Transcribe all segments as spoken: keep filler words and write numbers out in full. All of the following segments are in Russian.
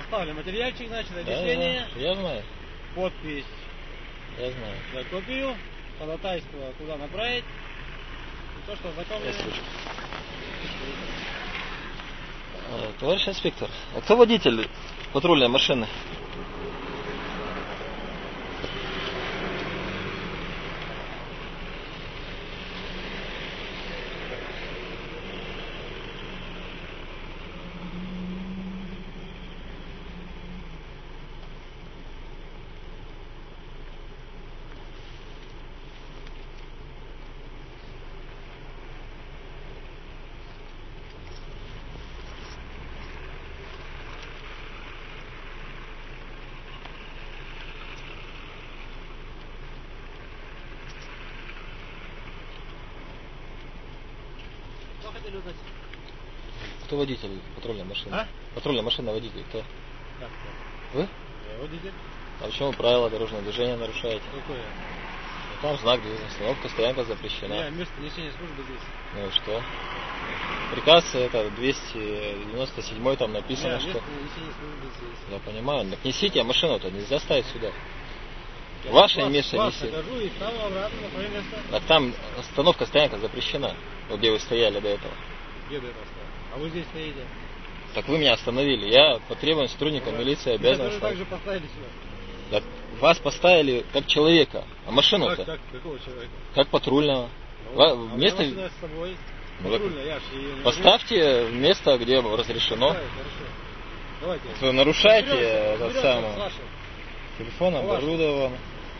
оставлю материальчик, значит, Да, объяснение, да, я знаю. подпись Я знаю. за копию, ходатайство куда направить, и то, что ознакомлено. Товарищ инспектор, а кто водитель патрульной машины? Что хотели узнать? Кто водитель патрульной машины? А? Патрульная машина водитель кто? Как? Вы? Я водитель. А почему правила дорожного движения нарушаете? Какое? Там знак движения, остановка, стоянка запрещена. Я место несения службы здесь. Ну и что? Приказ это двести девяносто седьмой, там написано, Я что... место несения службы здесь. Я понимаю, так несите, а машину-то нельзя ставить сюда. Я Ваше вас, место вас несите. накажу и ставлю обратно на свое место. Так там остановка, стоянка запрещена, вот где вы стояли до этого. Где до этого стоят? А вы здесь стоите? Так вы меня остановили. Я по требованию сотрудника милиции обязан... Вы так же поставили сюда. Так вас поставили как человека, а машину-то Как, как, какого человека? как патрульного. Ну, Ва- а вместо... у меня машина с собой. Ну, Патрульная, я ж ее не Поставьте в место, где разрешено. Да, хорошо. Давайте. Вы нарушаете Разберемся, этот разберемся самый с вашим. телефон Ваш. оборудован.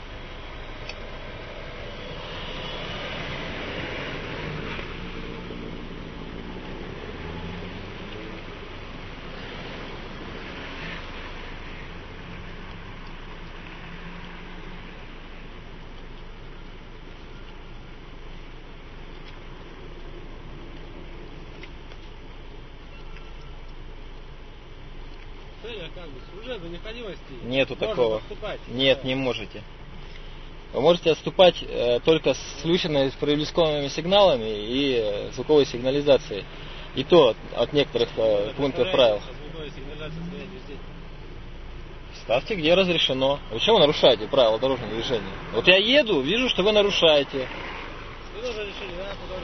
Что я как бы служебной необходимости. Нету можно такого. поступать. Нет, Да. не можете. Вы можете отступать э, только с включенными проблесковыми сигналами и э, звуковой сигнализацией. И то от, от некоторых э, Так пунктов оставляйте, правил. сейчас звуковая сигнализация стоять везде. Ставьте, где разрешено. Вы чего нарушаете правила дорожного движения? Вот я еду, вижу, что вы нарушаете. Вы тоже решили, да, куда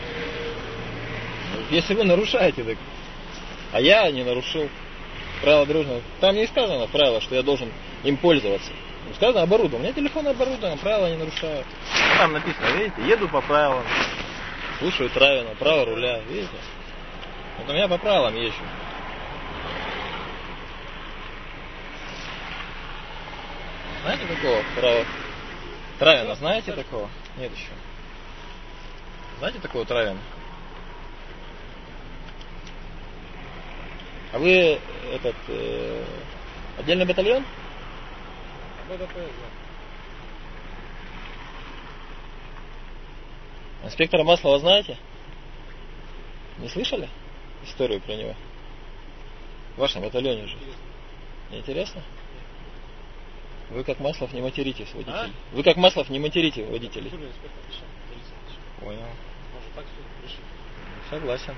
Если вы нарушаете, так... А я не нарушил правила дорожного. Там не сказано правило, что я должен им пользоваться. Там сказано оборудование. У меня телефон оборудован, правила не нарушаю. Там написано, видите, еду по правилам. Слушаю правильно, право руля, видите? Вот у меня по правилам езжу. Знаете такого права? Травина, знаете такого? Нет еще. Знаете такого Травина? А вы этот э, отдельный батальон? БДП, да. Инспектора Маслова знаете? Не слышали историю про него? В вашем батальоне же. Не интересно? Вы как Маслов не материтесь, водитель. А? Вы как Маслов не материте водителей. Патрульный инспектор решил. Решил. Понял. Может так все решить. Согласен.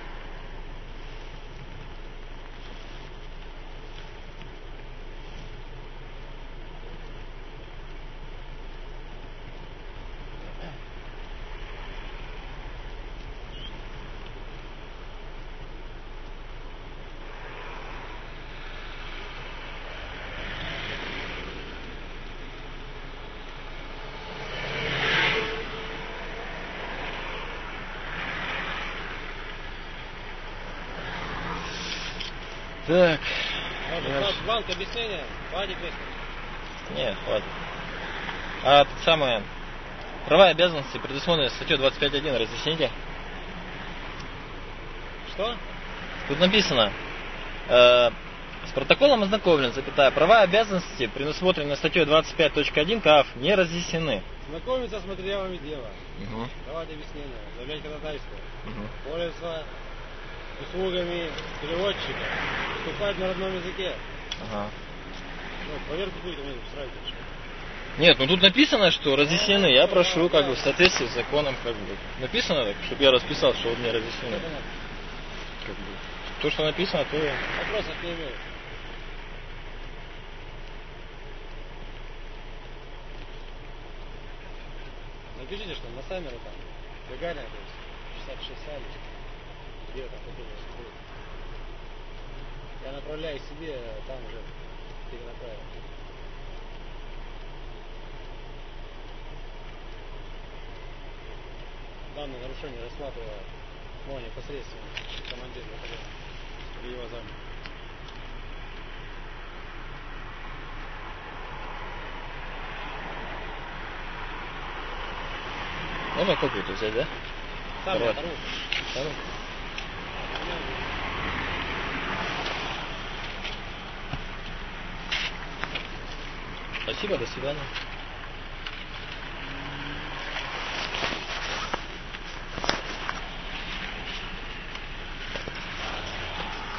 Так. Ладно, бланк объяснения. Хватит места. Нет, хватит. А это самое. Права и обязанности предусмотрены статьей двадцать пять точка один. Разъясните. Что? Тут написано. Э, с протоколом ознакомлен, запятая. Права и обязанности, предусмотренные статьей двадцать пять точка один КАФ, не разъяснены. Знакомиться с материалами дела. Угу. Давать объяснения. Заявлять ходатайство. Угу. Пользоваться услугами переводчика. Выступать на родном языке. Ага. Ну, проверку какую-то мне устраивать. Нет, ну тут написано, что разъяснены. Я прошу, как бы, в соответствии с законом, как бы. Написано так, чтобы я расписал, что вот мне разъяснено. Как бы. То, что написано, то я. Вопросов не имею. напишите, что на Саммера там Гагарина, то есть шестьдесят шесть А, где вы там хотели будет. Я направляю себе, там уже перенаправил. Данное нарушение рассматриваю, ну, непосредственно командир батальона или его зам. Можно копию-то взять, да? Сам Второй. второй. Второй. Спасибо, до свидания.